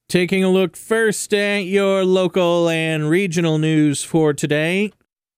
Taking a look first at your local and regional news for today.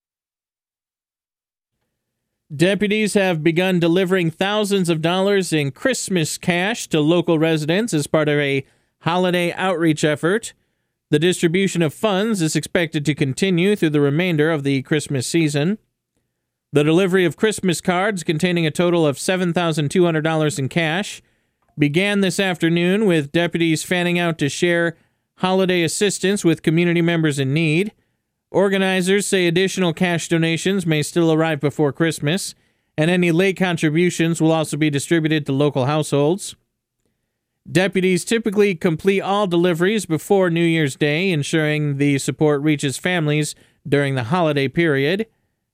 Deputies have begun delivering thousands of dollars in Christmas cash to local residents as part of a holiday outreach effort. The distribution of funds is expected to continue through the remainder of the Christmas season. The delivery of Christmas cards containing a total of $7,200 in cash began this afternoon with deputies fanning out to share holiday assistance with community members in need. Organizers say additional cash donations may still arrive before Christmas, and any late contributions will also be distributed to local households. Deputies typically complete all deliveries before New Year's Day, ensuring the support reaches families during the holiday period.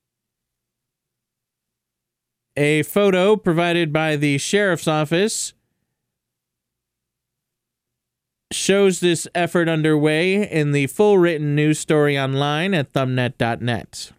A photo provided by the Sheriff's Office shows this effort underway in the full written news story online at thumbnet.net.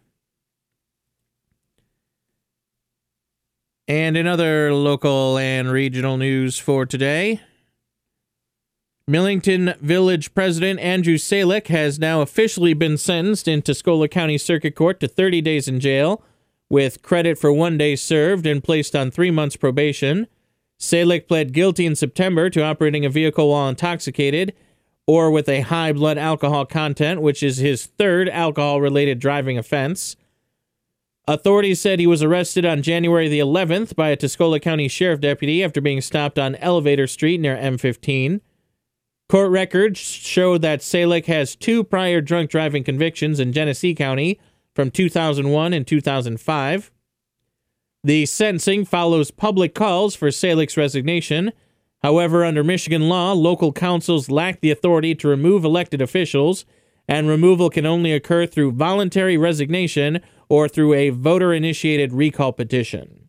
And in other local and regional news for today, Millington Village President Andrew Salick has now officially been sentenced in Tuscola County Circuit Court to 30 days in jail, with credit for 1 day served and placed on 3 months probation. Salick pled guilty in September to operating a vehicle while intoxicated or with a high blood alcohol content, which is his third alcohol-related driving offense. Authorities said he was arrested on January the 11th by a Tuscola County Sheriff deputy after being stopped on Elevator Street near M15. Court records show that Salick has 2 prior drunk driving convictions in Genesee County from 2001 and 2005. The sentencing follows public calls for Salick's resignation. However, under Michigan law, local councils lack the authority to remove elected officials, and removal can only occur through voluntary resignation or through a voter-initiated recall petition.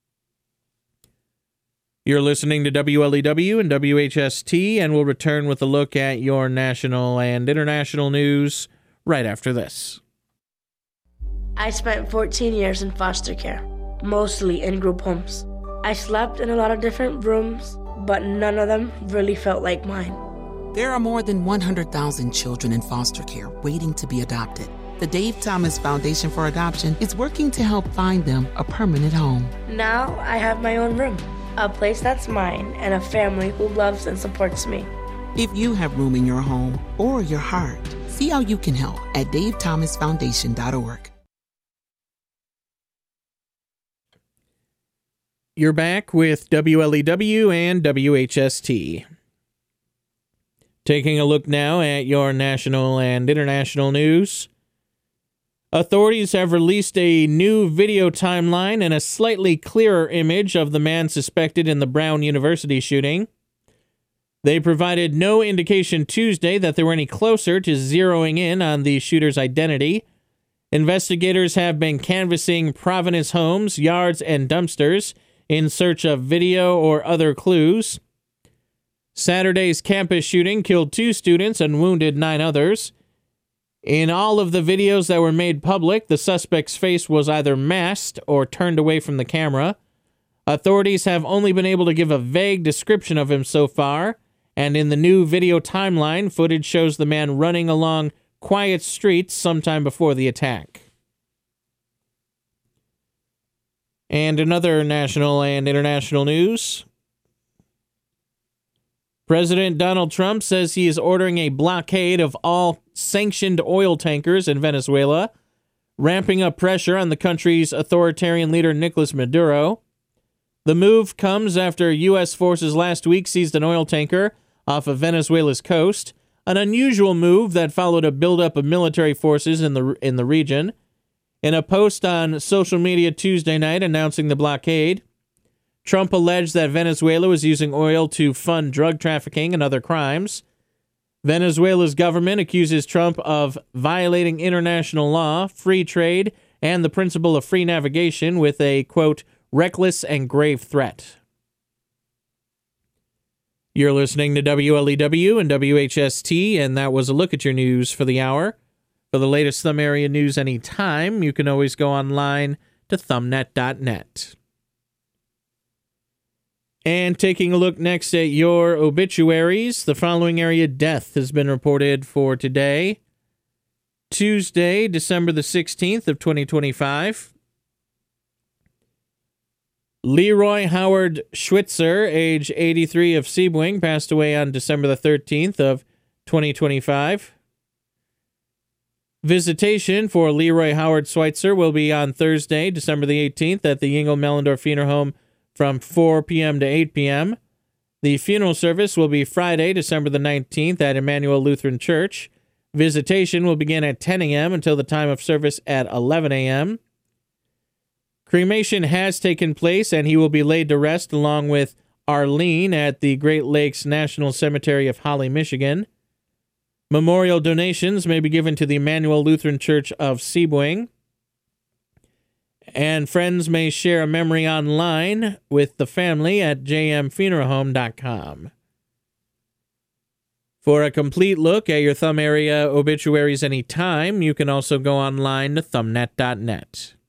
You're listening to WLEW and WHST, and we'll return with a look at your national and international news right after this. I spent 14 years in foster care, mostly in group homes. I slept in a lot of different rooms, but none of them really felt like mine. There are more than 100,000 children in foster care waiting to be adopted. The Dave Thomas Foundation for Adoption is working to help find them a permanent home. Now I have my own room, a place that's mine, and a family who loves and supports me. If you have room in your home or your heart, see how you can help at davethomasfoundation.org. You're back with WLEW and WHST. Taking a look now at your national and international news. Authorities have released a new video timeline and a slightly clearer image of the man suspected in the Brown University shooting. They provided no indication Tuesday that they were any closer to zeroing in on the shooter's identity. Investigators have been canvassing Providence homes, yards, and dumpsters in search of video or other clues. Saturday's campus shooting killed 2 students and wounded 9 others. In all of the videos that were made public, the suspect's face was either masked or turned away from the camera. Authorities have only been able to give a vague description of him so far, and in the new video timeline, footage shows the man running along quiet streets sometime before the attack. And another national and international news. President Donald Trump says he is ordering a blockade of all sanctioned oil tankers in Venezuela, ramping up pressure on the country's authoritarian leader Nicolas Maduro. The move comes after U.S. forces last week seized an oil tanker off of Venezuela's coast, an unusual move that followed a buildup of military forces in the region. In a post on social media Tuesday night announcing the blockade, Trump alleged that Venezuela was using oil to fund drug trafficking and other crimes. Venezuela's government accuses Trump of violating international law, free trade, and the principle of free navigation with a, quote, reckless and grave threat. You're listening to WLEW and WHST, and that was a look at your news for the hour. For the latest Thumb Area news anytime, you can always go online to thumbnet.net. And taking a look next at your obituaries, the following area death has been reported for today, Tuesday, December the 16th of 2025. Leroy Howard Schwitzer, age 83 of Sebring, passed away on December the 13th of 2025. Visitation for Leroy Howard Schweitzer will be on Thursday, December the 18th at the Ingle Mellendorf Funeral Home from 4 p.m. to 8 p.m. The funeral service will be Friday, December the 19th at Emmanuel Lutheran Church. Visitation will begin at 10 a.m. until the time of service at 11 a.m. Cremation has taken place, and he will be laid to rest along with Arlene at the Great Lakes National Cemetery of Holly, Michigan. Memorial donations may be given to the Emmanuel Lutheran Church of Sebring. And friends may share a memory online with the family at jmfuneralhome.com. For a complete look at your Thumb area obituaries anytime, you can also go online to thumbnet.net.